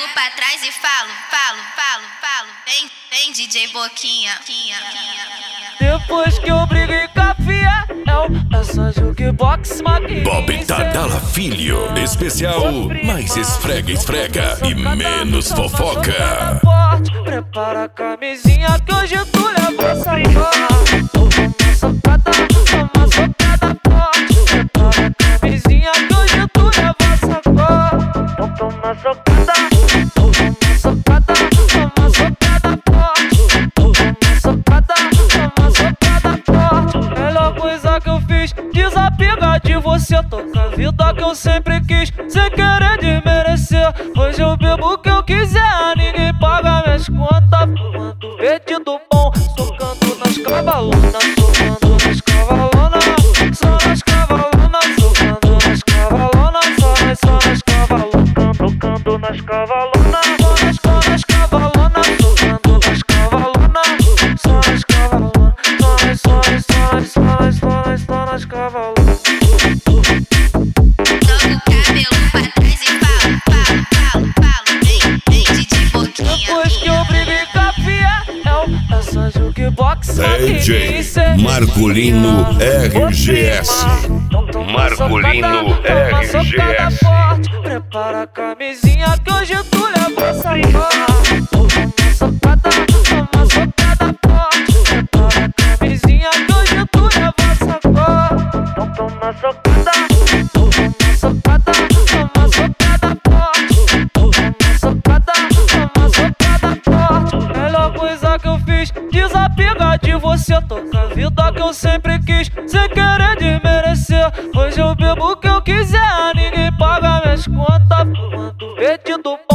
pra trás e falo. Vem DJ Boquinha. Depois que eu briguei com a Fiel, é só jukebox, maquininha. Bob Tadala Filho, especial mais esfrega e menos fofoca. Prepara a camisinha que hoje tu leva sacada. Socada forte. Prepara a camisinha que hoje tu leva sacada. Toma socada forte. Melhor coisa que eu fiz, desapegar de você. Toca a vida que eu sempre quis, sem querer desmerecer. Hoje eu bebo o que eu quiser, ninguém paga minhas contas. Fumando vestido bom, socando nas cavalonas. Socando nas cavalonas, só nas cavalonas. Socando nas cavalonas, só nas cavalonas. Tocando nas cavalonas, só nas cavalonas. Socando nas cavalonas, só nas cavalonas. Só nas cavalonas. Joga o cabelo pra trás e falo. Vem DJ Boquinha. Depois que eu briguei com a Fiel, essa jukebox DJ Marcolino RGS. Marcolino RGS. Prepara a camisinha que hoje tu leva sacada. Socada forte. Prepara a camisinha que hoje tu leva sacada. Toma socada forte. Socada forte. Melhor coisa que eu fiz, desapegar de você. Toca a vida que eu sempre quis, sem querer desmerecer. Hoje eu bebo o que eu quiser, ninguém paga minhas contas. Fumando vestido